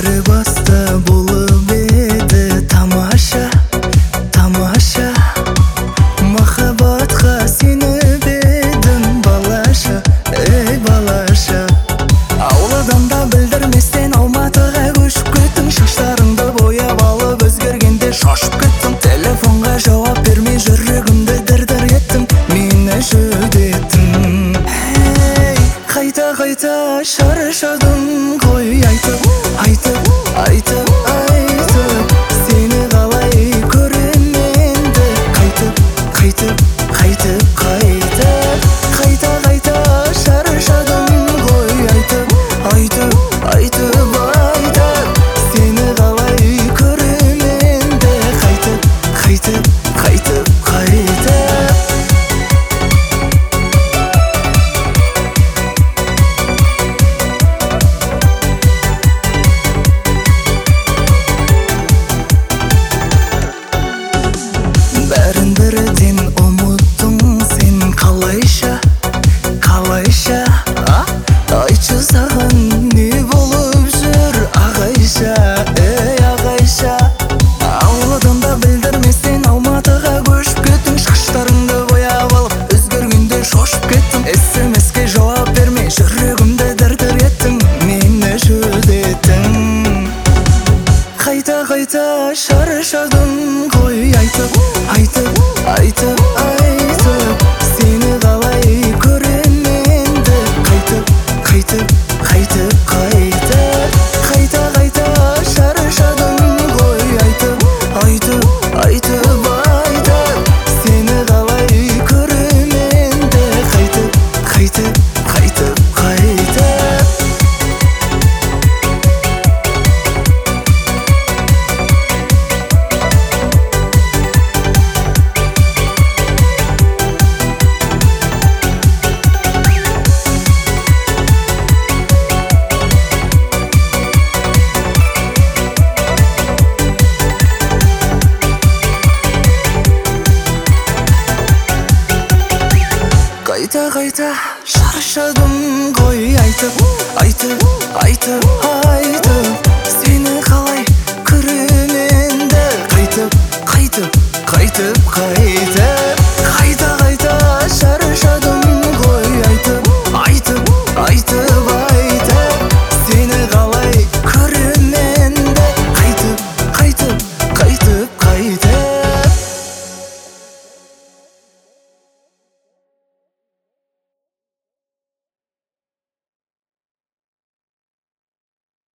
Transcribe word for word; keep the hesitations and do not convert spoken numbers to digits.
бәрі баста болып еді тамаша, тамаша. Махаббатқа сеніп едім балаша, ей балаша. Ауладан да білдірместен Алматыға көшіп кеттің. Шаштарыңды бояп алып өзгергенде шошып кеттің. Телефонға жауап бермей жүрегімді дір-дір еттің. Мені жүдеттің. Ей, қайта-қайта шаршадым ғой айтып, айтып, айтып, айтып. Сені қалай көременді қайтып, қайтып, қайтып, қайтып. Қайта-қайта шаршадым ғой айтып, айтып, айтып, айтып. Сені қалай көременді қайтып, қайтып, қайтып, қайтып. Бәрін бірден ұмыттың сен қалайша, қалайша, а? Айтшы саған не болып жүр ағайша, ей ағайша. Ауладан да білдірместен Алматыға көшіп кеттің. Шаштарыңды бояп алып өзгергенде шошып кеттің. эс-эм-эске жауап бермей жүрегімді дір-дір еттің. Мені жүдеттің. Қайта-қайта шаршадым ғой айтып, айтып, айтып, айтып. Сені қалай көременді қайтып, қайтып, қайтып, қайтып. Қайта-қайта шаршадым ғой айтып, айтып, айтып, айтып. Сені қалай көременді қайтып, қайтып, қайтып, қайтып. Қайта-қайта шаршадым ғой айтып, айтып, айтып,